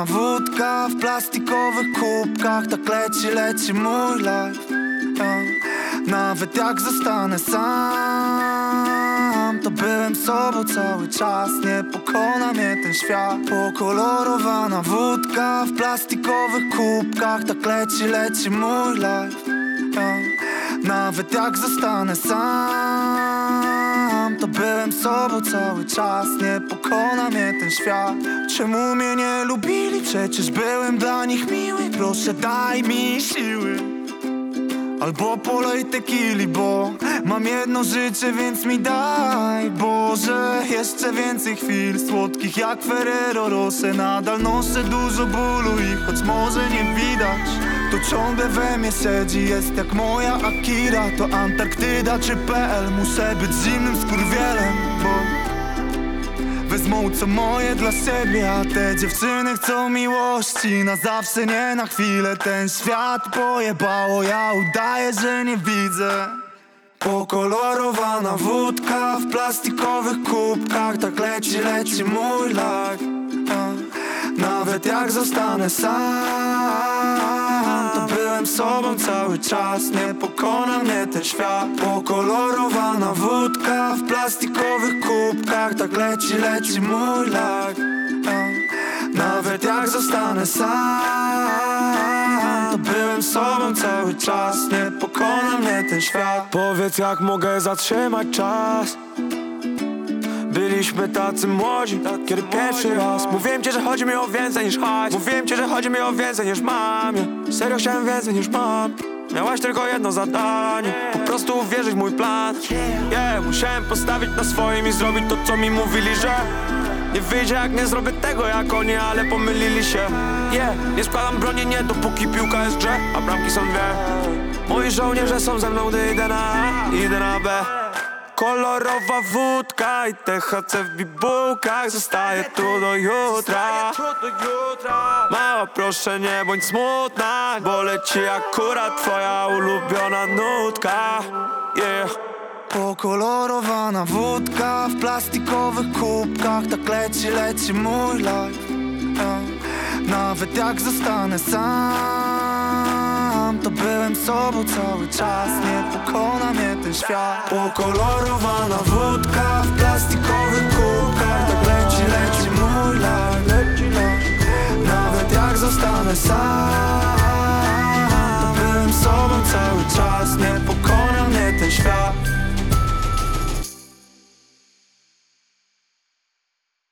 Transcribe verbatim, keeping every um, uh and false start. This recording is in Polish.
Pokoloryzowana wódka w plastikowych kubkach. Tak leci, leci mój life, yeah. Nawet jak zostanę sam, to byłem sobą cały czas. Nie pokona mnie ten świat. Pokolorowana wódka w plastikowych kubkach. Tak leci, leci mój life, yeah. Nawet jak zostanę sam, to byłem sobą cały czas. Nie pokona mnie ten świat. Czemu mnie nie lubili? Przecież byłem dla nich miły. Proszę daj mi siły, albo polej tequili, bo mam jedno życie, więc mi daj, Boże, jeszcze więcej chwil słodkich jak Ferrero Rocher. Nadal noszę dużo bólu i choć może nie widać, to ciągle we mnie siedzi. Jest jak moja Akira, to Antarktyda czy P L. Muszę być zimnym skurwielem, bo wezmą co moje dla siebie. A te dziewczyny chcą miłości na zawsze, nie na chwilę. Ten świat pojebało, ja udaję, że nie widzę. Pokolorowana wódka w plastikowych kubkach. Tak leci, leci mój life, yeah. Nawet jak zostanę sam, to byłem sobą cały czas. Nie pokona mnie ten świat. Pokolorowana wódka w plastikowych kubkach. Tak leci, leci mój life, yeah. Nawet jak zostanę sam, to byłem sobą cały czas. Nie pokona mnie ten świat. Powiedz, jak mogę zatrzymać czas. Byliśmy tacy młodzi, kiedy pierwszy raz mówiłem ci, że chodzi mi o więcej niż hajs. Mówiłem ci, że chodzi mi o więcej niż mam, yeah. Serio chciałem więcej niż mam. Miałaś tylko jedno zadanie, po prostu uwierzyć w mój plan, yeah. Musiałem postawić na swoim i zrobić to, co mi mówili, że nie wyjdzie, jak nie zrobię tego jak oni, ale pomylili się, yeah. Nie składam broni, nie, dopóki piłka jest w grze, a bramki są dwie. Moi żołnierze są ze mną, gdy idę na A, idę na B. Kolorowa wódka i T H C w bibułkach. Zostaję tu do jutra. Mała, proszę, nie bądź smutna, bo leci akurat twoja ulubiona nutka, yeah. Pokolorowana wódka w plastikowych kubkach. Tak leci, leci mój life, yeah. Nawet jak zostanę sam, to byłem sobą cały czas. Nie pokona mnie ten świat. Pokolorowana wódka w plastikowych kubkach. Tak leci, leci mój life, yeah. Nawet jak zostanę sam, to byłem sobą cały czas. Nie